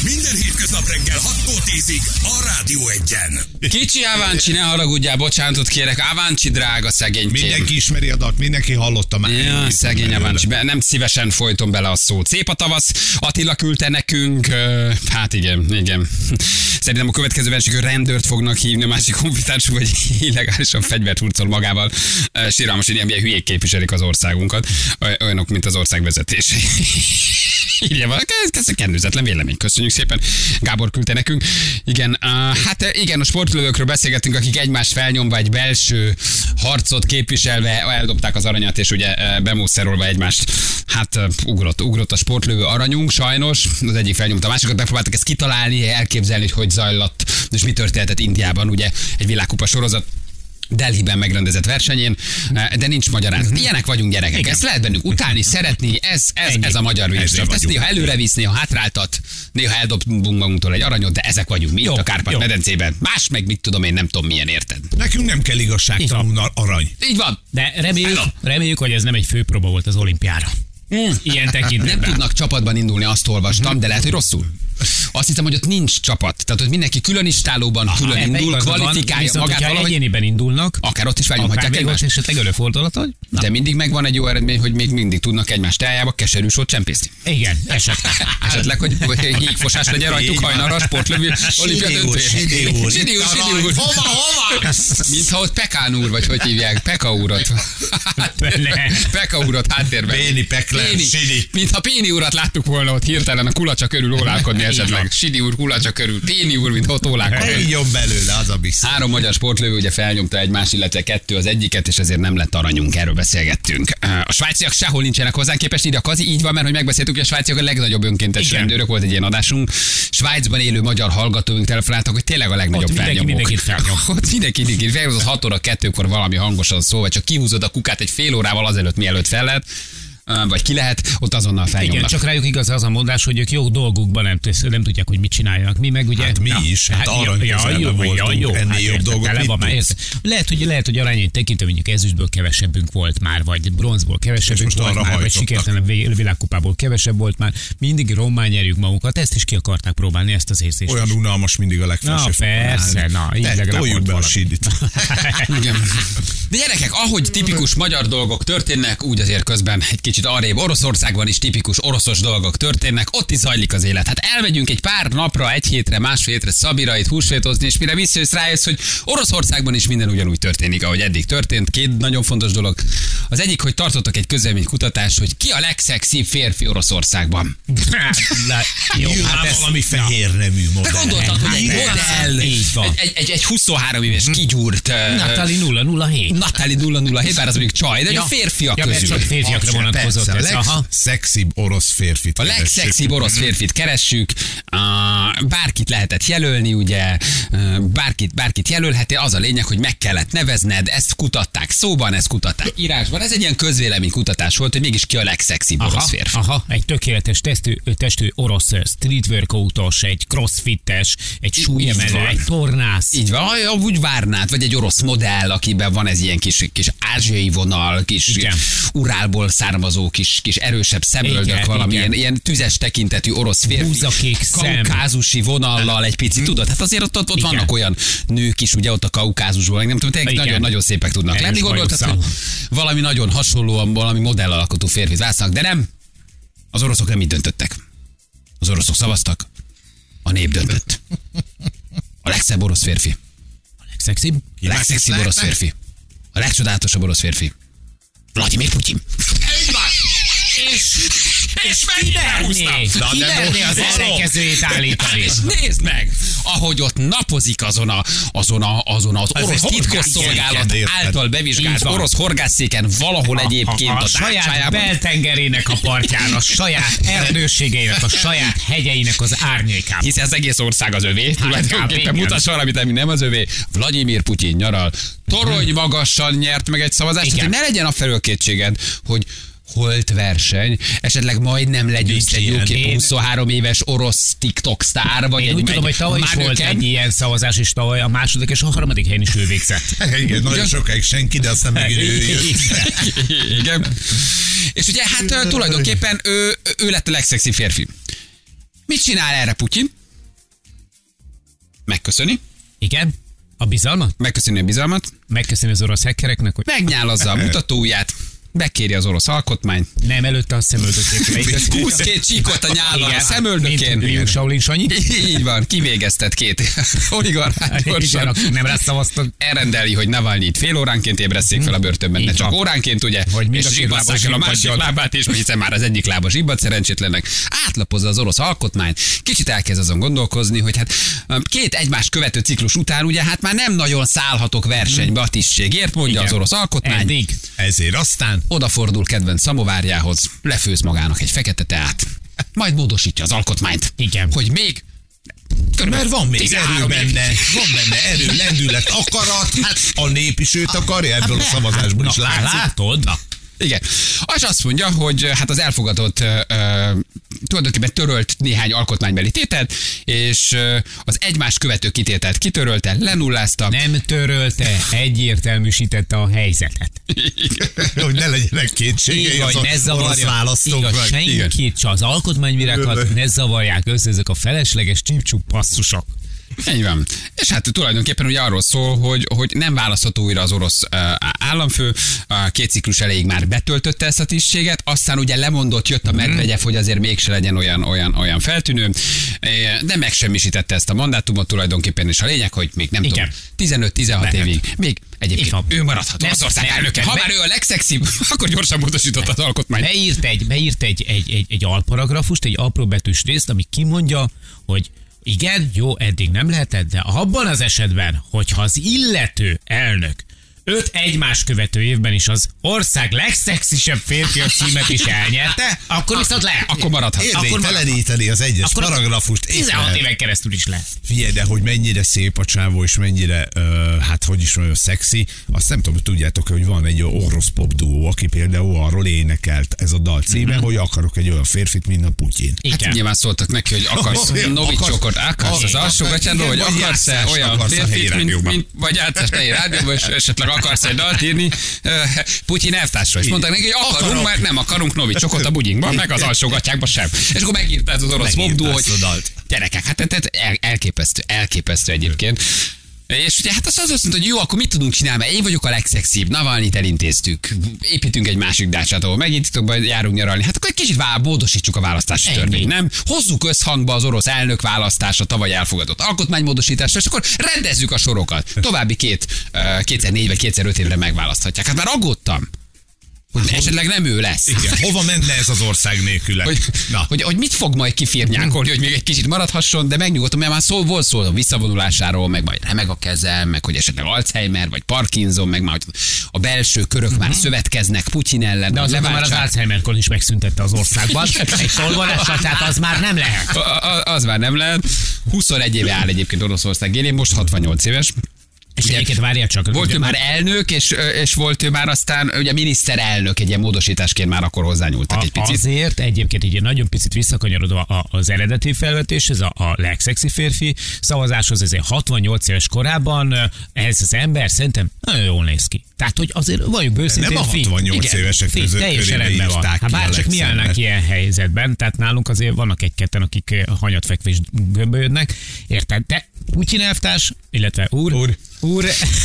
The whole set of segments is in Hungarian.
Minden hétköznap reggel 6-tól 10-ig a Rádió Egyen. Kicsi Aváncsi, ne haragudjál, bocsánatot kérek. Aváncsi drága szegénykém. Mindenki ismeri a dalt, mindenki hallotta már. Ja, szegény Aváncsi, nem szívesen folytom bele a szót. Szép a tavasz, Attila küldte nekünk, hát igen. Szerintem a következő versenyről rendőrt fognak hívni, a másik honfitársuk, hogy illegálisan fegyvert hurcol magával. Síralmas, hogy ilyen hülyék képviselik az országunkat, olyanok, mint az ország vezetése. Írja valaki, ez a kendőzetlen vélemény. Köszönjük szépen. Gábor küldte nekünk. Igen, igen, a sportlövőkről beszélgettünk, akik egymást felnyomva egy belső harcot képviselve eldobták az aranyat, és ugye bemószerolva egymást. Hát ugrott a sportlövő aranyunk, sajnos. Az egyik felnyomta, a másikat megpróbáltak ezt kitalálni, elképzelni, hogy zajlott, és mi történhetett Indiában, ugye egy világkupa sorozat Delhiben megrendezett versenyén, de nincs magyarázat. Ilyenek vagyunk, gyerekek. Igen. Ezt lehet bennünk utálni, szeretni, ez a magyar vízsort. Ezt néha előre visz, néha hátráltat, néha eldobunk magunktól egy aranyot, de ezek vagyunk mi itt a Kárpát-medencében. Más meg mit tudom én, nem tudom milyen, érted. Nekünk nem kell igazságtalanul arany. Így van. De reméljük, hogy ez nem egy főpróba volt az olimpiára. Ilyen tekintetben. Nem tudnak csapatban indulni, azt olvastam, de lehet, hogy rosszul. Azt hiszem, hogy ott nincs csapat. Tehát, hogy mindenki külön istálóban külön indul, kvalifikálja magát valahogy. Egyéniben indulnak. Akár ott is felnyomhatják egymást. Esetleg előfordulhat, hogy? De mindig megvan egy jó eredmény, hogy még mindig tudnak egymást teájába keserű sót csempészni. Igen, esetleg. Esetleg, hogy hígfosás legyen rajtuk hajnalra a sportlövő olimpia döntő. Sidiúr. Hova? Mintha ott Pekán úr, vagy hogy hívják, Peka úrat. Peka úrat háttérben. Péni, Peklen, Sidi. Mintha Péni urat láttuk volna ott hirtelen a kulacsa körül ólálkodni esetleg. Sidi úr kulacsa körül, Péni úr, mint ott ólálkodni. Jobb belőle, az a biztos. 3 magyar sportlövő ugye felnyomta egymás, illetve 2 az egyiket, és ezért nem lett aranyunk, erről beszélgettünk. A svájciak sehol nincsenek hozzánk képest, ide a Kazi, így van, mert hogy megbeszéltük, hogy a svájciak a legnagyobb önkéntes rendőrök, volt egy ilyen adásunk. Svájcban élő magyar hallgatóink telefonáltak, hogy tényleg a legnagyobb felnyomók. Mindenkit felnyom. Ott mindenki felhozott 6 óra 2-kor valami hangosan szól, vagy csak kihúzod a kukát egy fél órával azelőtt, mielőtt fel lehet, vagy ki lehet, ott azonnal felnyomnak. Igen, csak rájuk igaz az a mondás, hogy ők jó dolgukban nem tudják, hogy mit csinálják. Mi meg ugye... Hát mi is, arany voltunk, ennél jobb dolgok Lehet, hogy arányait tekintve mondjuk ezüstből kevesebbünk volt már, vagy bronzból kevesebbünk volt már, vagy sikertelen világkupából kevesebb volt már. Mindig rommá nyerjük magunkat, ezt is ki akarták próbálni, ezt az érzést. Olyan unalmas mindig a legfelsőbb. Persze, így legalább toljuk be a Sidit. De gyerekek, ahogy tipikus magyar dolgok történnek, úgy azért közben egy kicsit arrébb Oroszországban is tipikus oroszos dolgok történnek, ott is zajlik az élet. Hát elmegyünk egy pár napra, egy hétre, másfél hétre Szabira itt húsvétozni, és mire visszajössz, rájössz, hogy Oroszországban is minden ugyanúgy történik, ahogy eddig történt. 2 nagyon fontos dolog. Az egyik, hogy tartottak egy közvéleménykutatást, hogy ki a legszexibb férfi Oroszországban. Hát valami fehér nemű modell. Gondoltad, hogy egy modell, egy 23 éves kigyúrt Natali 007. Natali 007, bár az mondjuk csaj, de a férfiak közül. Csak férfiakra vonatkozott ez. A legszexibb orosz férfit keressük. A legszexibb orosz férfit keressük. Bárkit lehetett jelölni, ugye, bárkit jelölheti, az a lényeg, hogy meg kellett nevezned, ezt kutatták szóban, ezt kutatták írásban. Ez egy ilyen közvéleménykutatás volt, hogy mégis ki a legszexibb orosz férfi. Egy tökéletes testű orosz street workoutos, egy crossfittes, egy súlyemelő, egy tornász. Így van, úgy várnád, vagy egy orosz modell, akiben van ez ilyen kis ázsiai vonal, kis Urálból származó kis erősebb szemöldök, valami ilyen tüzes tekintetű orosz férfi, kaukázusi vonallal egy picit, tudod? Hát azért ott vannak olyan nők is, ugye ott a Kaukázusból, nem tudom, nagyon szépek tudnak lenni. Gondoltad, hogy valami nagyon hasonlóan, valami modell alakotú férfit választanak, de nem. Az oroszok nem így döntöttek. Az oroszok szavaztak, a nép döntött. A legszebb orosz férfi. A legszexibb? A legszexibb orosz férfi. A legcsodálatosabb orosz férfi. Vladimir Putyin. És kimerné az ellenkezőjét állítani. Nézd meg, ahogy ott napozik azon az orosz titkosszolgálat által bevizsgált orosz horgászszéken valahol egyébként a saját beltengerének a partján, a saját erdőségeinek, a saját hegyeinek az árnyékában. Hiszen az egész ország az övé. Tulajdonképpen mutass valamit, ami nem az övé. Vladimir Putyin nyaral. Torony magasan nyert meg egy szavazást. Ne legyen afelől kétséged, hogy holt verseny, esetleg majdnem legyőzte egy jóképű 23 éves orosz TikTok sztár, vagy én úgy tudom, hogy tavaly is volt egy ilyen szavazás, és tavaly a második és a harmadik helyen is ő végzett. Igen, nagyon sokáig senki, de aztán megint ő Igen. És ugye hát tulajdonképpen ő lett a legszexibb férfi. Mit csinál erre Putyin? Megköszöni. Igen. A bizalmat? Megköszöni a bizalmat. Megköszöni az orosz hackereknek, hogy... Megnyálazza a mutatóujját. Bekéri az orosz alkotmányt. Nem, előtte a szemöldökét. Húsz két csíkot a nyálon a szemöldökén. Mint Shaolin Sanyi. Így van, kivégeztet két oligarchát gyorsan. Akik nem rászavaztak. Elrendeli, hogy Navalnyit fél óránként ébreszték fel a börtönben, ne csak óránként, ugye, hogy és zsibbasszák el a másik lábát, és hiszen már az egyik lába zsibbad szerencsétlennek. Átlapozza az orosz alkotmányt, kicsit elkezd azon gondolkozni, hogy hát két egymást követő ciklus után ugye hát már nem nagyon szállhatok versenybe a tisztségért, mondja igen. Az orosz alkotmány. Eddig. Ezért aztán Odafordul kedvenc szamovárjához, lefőz magának egy fekete teát, majd módosítja az alkotmányt. Igen. Hogy még mert van még 13 erő benne, van benne erő, lendület, akarat, hát a nép is őt akarja, ebből a szavazásból is látszik. Látod? Igen. És azt mondja, hogy hát az elfogadott tulajdonképpen törölt néhány alkotmánybeli tételt, és az egymást követő kitételt kitörölte, lenullázta. Nem törölte, egyértelműsítette a helyzetet. Hogy ne legyenek kétségei az orosz választók. Senkit, csak az alkotmánybírákat ne zavarják össze ezek a felesleges csípcsúp passzusok. Így van. És hát tulajdonképpen ugye arról szól, hogy nem választható újra az orosz államfő, két ciklus elejéig már betöltötte ezt a tisztséget, aztán ugye lemondott, jött a Medvegyev, hogy azért mégse legyen olyan feltűnő, de megsemmisítette ezt a mandátumot tulajdonképpen, és a lényeg, hogy még nem tudom, 15-16 évig, még egyébként ő maradhat az ország elnöke. Ha már ő a legszexibb, akkor gyorsan módosított az alkotmányt. Beírt egy alparagrafust, egy apróbetűs részt, ami kimondja, hogy igen, jó, eddig nem lehetett, de abban az esetben, hogyha az illető elnök 5 egymás követő évben is az ország legszexisebb férfi a címet is elnyerte, akkor viszont lehet. Akkor maradhat. Érvényteleníteni az egyes paragrafust. 16 éven keresztül is lehet. Figyelj, de hogy mennyire szép a csávó, és mennyire, hát hogy is olyan szexi, azt nem tudom, tudjátok, hogy van egy orosz pop duó, aki például arról énekelt ez a dal címe, hogy akarok egy olyan férfit, mint a Putyin. Hát nyilván szóltak neki, hogy akarsz Novicsokot, akarsz az alsógatyádból, vagy akarsz-e olyan férfit, mint vagy játszás helyi rádióban, és esetleg akarsz egy dalt írni Putyin elvtársról. És mondták neki, hogy akarunk, mert nem akarunk Novicsokot a bugyikban, meg az alsógatyákban sem. És akkor megírta ez az orosz popduó, hogy gyerekek, hát elképesztő egyébként. És ugye hát azt mondta, hogy jó, akkor mit tudunk csinálni, mert én vagyok a legszexibb, Navalnyit elintéztük, építünk egy másik dácsát, ahol megint titokban járunk nyaralni. Hát akkor egy kicsit módosítsuk a választási törvényt, nem? Hozzuk összhangba az orosz elnök választása, tavaly elfogadott alkotmánymódosításra, és akkor rendezzük a sorokat. További 2004 vagy 2005 évre megválaszthatják. Hát már aggódtam, hogy esetleg nem ő lesz. Igen. Hova menne ez az ország nélküle? Hogy mit fog majd kifirnyákolni, hogy még egy kicsit maradhasson, de megnyugodtam, mert már volt szó a visszavonulásáról, meg majd remeg a kezem, meg hogy esetleg Alzheimer, vagy Parkinson, meg már a belső körök már szövetkeznek Putyin ellen. De azonban már az Alzheimer-kor is megszüntette az országban. Egy tolvonással, tehát az már nem lehet. Az már nem lehet. 21 éve áll egyébként Oroszország élén, most 68 éves. És egyébként várjál csak. Volt ő már elnök, és volt ő már aztán ugye miniszterelnök, egy ilyen módosításként már akkor hozzányúltak egy picit. Azért egyébként egy nagyon picit visszakanyarodva az eredeti felvetéshez, a legszexi férfi szavazáshoz, ezért 68 éves korában ez az ember szerintem nagyon jól néz ki. Tehát, hogy azért vagyunk őszintén. Nem a 68 évesek között teljesen rendben van. Hát bárcsak mi állnak ilyen helyzetben, tehát nálunk azért vannak egy-ketten, akik hanyatfekvés gömbölyödnek. Érted? De Putyin elvtárs, illetve úr. Én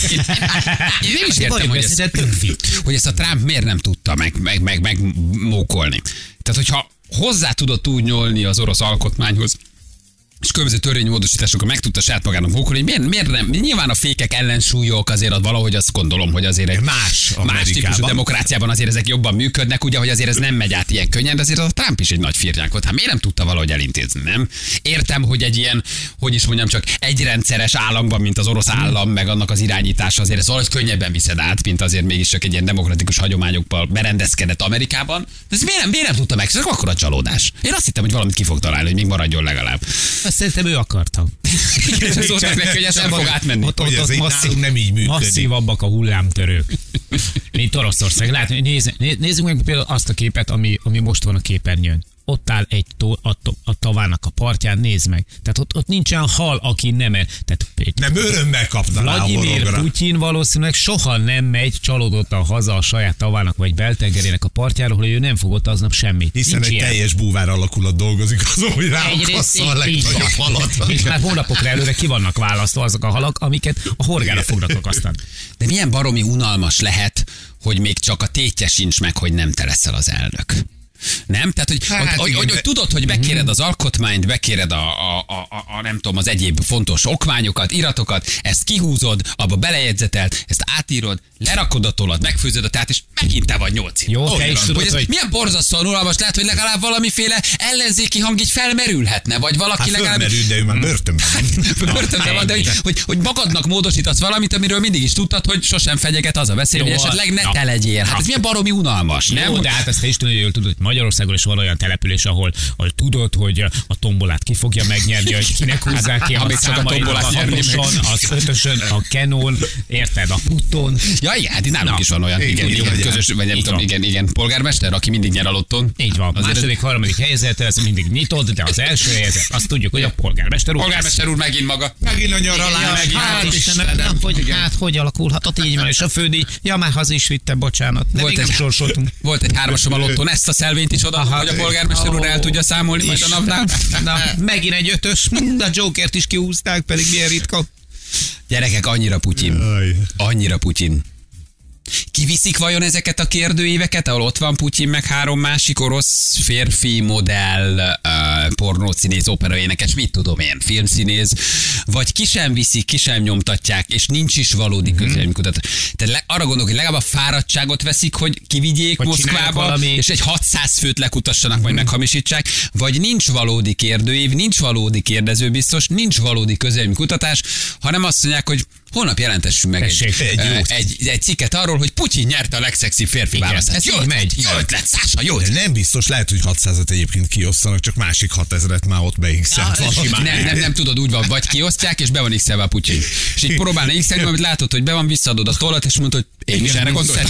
nem is értem, hogy ezt a Trump miért nem tudta megmókolni. Tehát, hogyha hozzá tudott úgy nyúlni az orosz alkotmányhoz, és különböző törvénymódosításokkal meg tudta saját magának mókolni, miért nem? Nyilván a fékek ellensúlyok azért valahogy azt gondolom, hogy azért egy más típusú demokráciában azért ezek jobban működnek, ugye, hogy azért ez nem megy át ilyen könnyen, de azért a Trump is egy nagy firnyák volt. Hát miért nem tudta valahogy elintézni, nem? Értem, hogy egy ilyen, hogy is mondjam, csak egyrendszeres államban, mint az orosz állam, meg annak az irányítása, azért ez valahogy könnyebben viszed át, mint azért mégis csak egy ilyen demokratikus hagyományokból berendezkedett Amerikában. De ez miért nem tudta meg? Ez akkor a csalódás. Én azt hittem, hogy valamit ki fog találni, hogy még maradjon legalább. Azt szerintem ő akarta. Szóltak neki, hogy ez nem fog átmenni. Ott nem így működik. Masszívabbak a hullámtörők. Mint Oroszország. Nézzük meg például azt a képet, ami most van a képernyőn. ott áll egy a tavának a partján, nézd meg. Tehát ott nincsen hal, aki nem tehát nem örömmel kapta rá a Vladimir borogra. Putyin valószínűleg soha nem megy csalódottan haza a saját tavának vagy beltengerének a partjáról, hogy ő nem fogott aznap semmit. Hiszen Nincs egy ilyen. teljes búvár alakulat dolgozik azon, hogy Egyrészt ráakassza a így legnagyobb van. halat. És már hónapokra előre ki vannak választva azok a halak, amiket a horgára fognak akasztani. De milyen baromi unalmas lehet, hogy még csak a tétje sincs meg, hogy nem te leszel az elnök. Nem? Tehát, hogy tudod, hogy bekéred az alkotmányt, bekéred a nem tudom, az egyéb fontos okmányokat, iratokat, ezt kihúzod, abba belejegyzetelt, ezt átírod, lerakod a tollat, megfőzöd a teát, és megint te vagy 8 év. Jó, te is tudod, hogy... Milyen borzasztóan unalmas lehet, hogy legalább valamiféle ellenzéki hang így felmerülhetne, vagy valaki Hát legalább... fölmerül, de ő már börtönben van. Börtönben van, de hogy magadnak módosítasz valamit, amiről mindig is tudtad, hogy sosem fenyeget az a veszély, hogy esetleg ne te legyél. Hát ez milyen baromi unalmas, nem? Jó, de hát ezt te is jól tudod, hogy Magyarországon is van olyan település, ahol tudod, hogy a tombolát ki fogja megnyerni, hogy kinek húzzák ki a számait, a hatoson, az ötösön, a kenon, érted, a puton. Ja, igen, hát itt nálunk is van olyan, igen, közös, vagy nem tudom, igen, polgármester, aki mindig nyer a lotton. Így van, második, harmadik helyzet, ez mindig nyitott, de az első helyzet, azt tudjuk, hogy a polgármester úr. Polgármester úr megint maga. Megint a nyaralás. Hát, hogy alakulhatott így van, és a fődíj, ja, már haza is vitte, bocsánat. De még nem sorsoltunk. Volt egy hármasom a lottón, ezt a szelvényt is oda, hogy a polgármester úr el tudja számolni majd a napnál. Na, megint egy ötös, a Jokert is kihúzták, pedig milyen ritka. Gyerekek, annyira Putyin. Annyira Putyin. Kiviszik vajon ezeket a kérdőíveket, ahol ott van Putyin, meg 3 másik orosz férfi modell, pornószínész, operaénekes, mit tudom én, filmszínész, vagy ki sem viszik, ki sem nyomtatják, és nincs is valódi közvéleménykutatás. Tehát arra gondolok, hogy legalább a fáradtságot veszik, hogy kivigyék hogy Moszkvába, és egy 600 főt lekutassanak, majd meghamisítsák, vagy nincs valódi kérdőív, nincs valódi kérdezőbiztos, nincs valódi közvéleménykutatás, hanem azt mondják, hogy holnap jelentessünk meg egy cikket arról, hogy Putyin nyerte a legszexibb férfi választást. Jó ötlet, Szása, jó ötlet. Nem biztos, lehet, hogy 600-at egyébként kiosztanak, csak másik 6000-et már ott beixelt valami. Nem tudod, úgy van, vagy kiosztják, és be van x-elve a Putyin. És így próbálna x-elni, amit látod, hogy be van, visszaadod a tollat, és mondod, hogy én is erre gondoltam.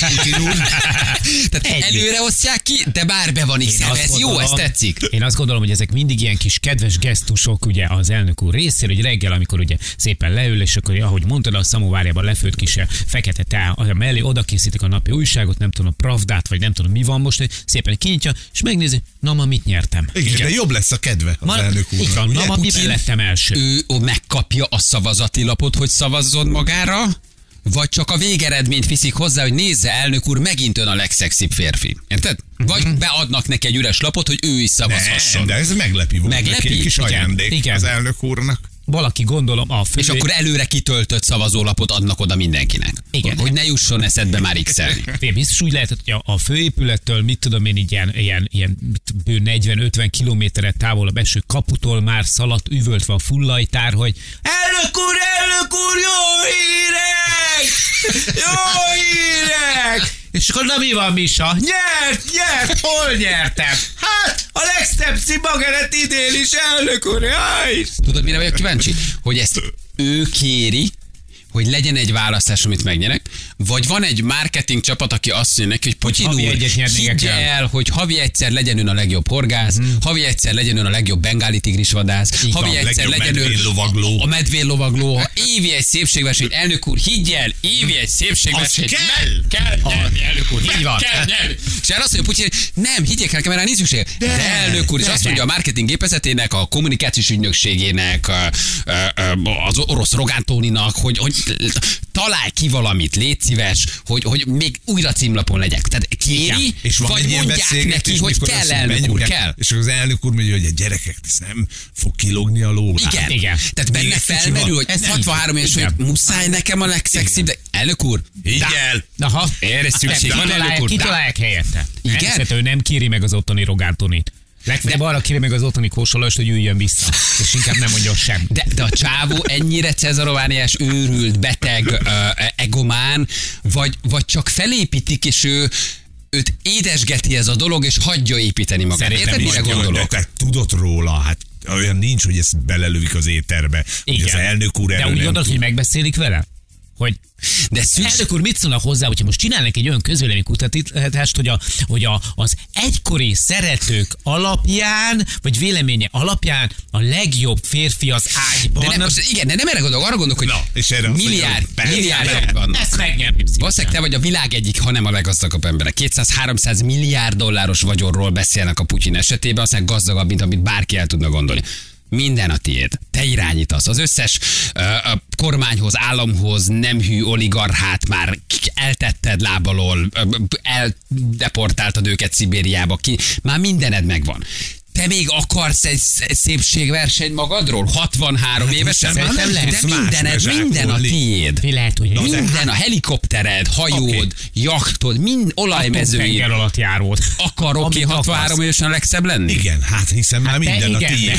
Tehát előre osztják ki, de bár be van x-elve. Ez jó, ez tetszik. Én azt gondolom, hogy ezek mindig ilyen kis kedves gesztusok ugye az elnök úr részéről, hogy reggel, amikor ugye szépen leül, és akkor ahogy mondtad, a szamovárjában lefőtt kis fekete teá mellé, oda készítik a napi újságot, nem tudom, a Pravdát, vagy nem tudom mi van most, szépen kinyitja, és megnézi, na ma mit nyertem. Igen, de jobb lesz a kedve az elnök úrnak. Na ma miben lettem első. Ő megkapja a szavazati lapot, hogy szavazzon magára, vagy csak a végeredményt viszik hozzá, hogy nézze, elnök úr, megint ön a legszexibb férfi. Érted? Vagy beadnak neki egy üres lapot, hogy ő is szavazhasson. De ez meglepi volt. Meglepi? Neki egy kis ajándék Igen. az elnök úrnak. Valaki gondolom a fő... És akkor előre kitöltött szavazólapot adnak oda mindenkinek. Igen. Hogy ne jusson eszedbe már x-elni. Biztos úgy lehetett, hogy a főépülettől, mit tudom én, így ilyen 40-50 kilométerre távol a belső kaputól már szaladt üvöltve a fullajtár, hogy elnök úr, jó hírek! Jó hírek! És akkor na mi van, Misa? Nyert! Hol nyertem? Hát, a legszebb szimageret idén is, elnök úr, jaj! Tudod, mire vagyok kíváncsi? Hogy ezt ő kéri, hogy legyen egy választás, amit megnyerek, vagy van egy marketing csapat, aki azt mondja neki, hogy Putyin úr, higgye el, hogy havi egyszer legyen ön a legjobb horgász, havi egyszer legyen ön a legjobb bengáli tigrisvadász, havi egyszer legyen ön a medvénlovagló, évi egy szépségversenyt, elnök úr, higgy el, évi egy szépségversenyt, kell nyerni, elnök úr, kell nyerni. És el azt mondja Putyin, nem, higgyék el, nekem erre nincs szükség. De elnök úr, és azt mondja a marketing gépezetének, a kommunikációs ügynökségének, az orosz Rogántóninak, hogy találj ki valamit, légy szíves, hogy még újra címlapon legyek. Tehát kéri, és van vagy mondják neki, hogy kell, elnök úr, kell. És az elnök úr mondja, hogy a gyerekek, ez nem fog kilógni a lóra. Igen. Tehát benne felmerül, hogy 63 éves, hogy muszáj nekem a legszexibb, de elnök úr, higgy el! Aha, erre szükség van, elnök úr. Kitalálják helyette. Igen? Ő nem kéri meg az ottani Rogántonit. Legfeljebb arra kéri meg az ottani Kósolajst, hogy üljön vissza, és inkább nem mondjon sem. De a csávó ennyire cezarovániás, őrült, beteg, egomán, vagy csak felépítik, és őt édesgeti ez a dolog, és hagyja építeni magát. Szerintem Érted, mire gondolok? De tudod róla, hát olyan nincs, hogy ezt belelőik az étterbe. Hogy az elnök úr de úgy gondolod, hogy megbeszélik vele? hogy De elnök úr, mit szólnak hozzá, hogyha most csinálnak egy olyan közvéleménykutatást, hogy az egykori szeretők alapján, vagy véleménye alapján a legjobb férfi az ágyban. de nem erre gondolok, arra gondolok, hogy és erre milliárd van. Ezt megnyerném. Valószínűleg te vagy a világ egyik, ha nem a leggazdagabb embere. 200-300 milliárd dolláros vagyonról beszélnek a Putyin esetében, aztán gazdagabb, mint amit bárki el tudna gondolni. Minden a tiéd. Te irányítasz. Az összes kormányhoz, államhoz nem hű oligarchát már eltetted lábalól, eldeportáltad őket Szibériába ki. Már mindened megvan. Te még akarsz egy szépségversenyt magadról? 63 évesen? Szerintem lehet. De minden a tiéd. Lehet, hogy Minden, a helikoptered, hajód, jachtod, olajmezőid. Tenger alatt járód. Akar Rocky 63 évesen a legszebb lenni? Igen, hát hiszen már minden a tiéd.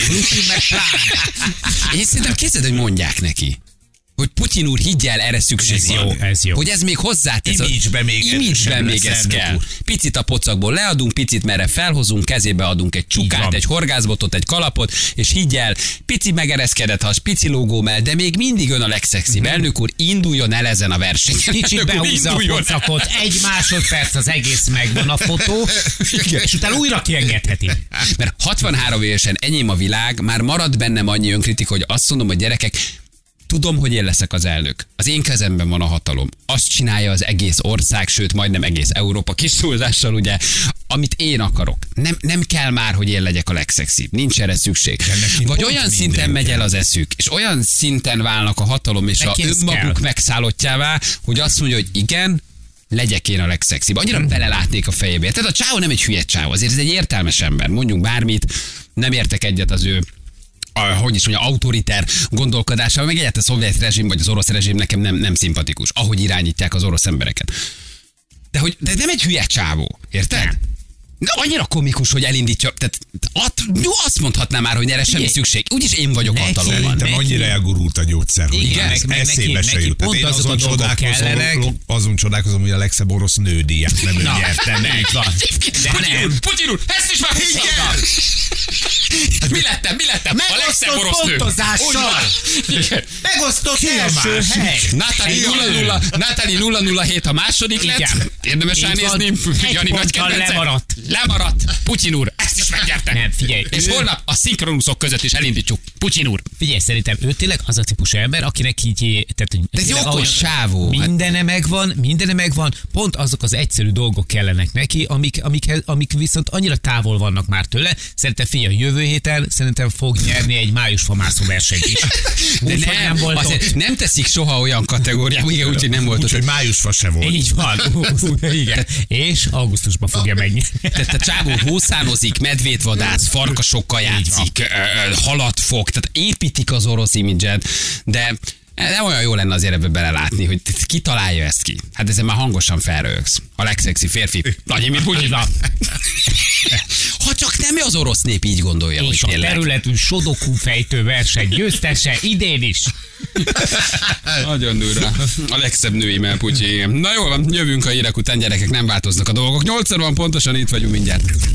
Én szerintem képzeld, hogy mondják neki. Hogy Putyin úr, higgyel, erre szükség van. Ez jó. Hogy ez még hozzátesz. Image-ben még ez kell. Picit a pocakból leadunk, picit merre felhozunk, kezébe adunk egy csukát, egy horgászbotot, egy kalapot, és higgyel, pici megereszkedett has, pici lógómell, de még mindig ön a legszexibb. Elnök úr, induljon el ezen a versenyen. Kicsit behúzza a pocakot, 1 másodperc az egész megvan a fotó, és utána újra kiengedheti. Mert 63 évesen enyém a világ, már marad bennem annyi önkritika, hogy azt mondom, hogy gyerekek, tudom, hogy én leszek az elnök. Az én kezemben van a hatalom. Azt csinálja az egész ország, sőt, majdnem egész Európa kis túlzással, ugye, amit én akarok. Nem kell már, hogy én legyek a legszexibb. Nincs erre szükség. Vagy olyan szinten megy el az eszük, és olyan szinten válnak a hatalom és a önmaguk megszállottjává, hogy azt mondja, hogy igen, legyek én a legszexibb. Annyira belelátnék a fejébe. Tehát a csávó nem egy hülye csávó, azért ez egy értelmes ember. Mondjunk bármit, nem értek egyet az ő autoriter gondolkodásával, meg egyáltalán a szovjet rezsim vagy az orosz rezsim nekem nem szimpatikus, ahogy irányítják az orosz embereket. De nem egy hülye csávó, érted? Nem. Annyira komikus, hogy elindítja, tehát azt mondhatná már, hogy erre semmi szükség. Úgyis én vagyok hatalomban. Szerintem annyira elgurult a gyógyszer, hogy igen, eszébe se jut. Pont azon csodálkozom, hogy a legszebb orosz nődíját nem ő nyerte meg. Putyin úr, ezt is már mi lettem? A legszebb orosz nő. Megosztott első hely. Natali 007 a második lett. Érdemes ránézni. Jani nagy kedvence. Lemaradt. Putyin úr, ezt is megnyerte. Nem, figyelj. És holnap a szinkronuszok között is elindítjuk. Putyin úr. Figyelj, szerintem ő tényleg az a típus ember, akinek így... De ez okos csávó. Mindene megvan. Pont azok az egyszerű dolgok kellenek neki, amik viszont annyira távol vannak már tőle. Szerintem figyelj, jövő héten szerintem fog nyerni egy májusfamászó versenyt is. De nem teszik soha olyan kategóriába, igen, úgyhogy nem volt. Úgyhogy májusfa se volt. Így van. Igen. És augusztusban fogja megnyerni. Tehát a csávó hószánozik, medvét vadász, farkasokkal játszik, halat fog, tehát építik az orosz imidzset, de nem olyan jó lenne azért ebbe belelátni, hogy ki találja ezt ki. Hát ezen már hangosan felröhögsz. A legszexi férfi. Vladimir Putyin. Ha csak nem az orosz nép így gondolja, és hogy a területű Sudoku fejtő verseny győztese idén is. Nagyon durva. A legszebb nőimmel, Putyin. Na jól van, jövünk a hírek után, gyerekek, nem változnak a dolgok. 8 van pontosan, itt vagyunk mindjárt.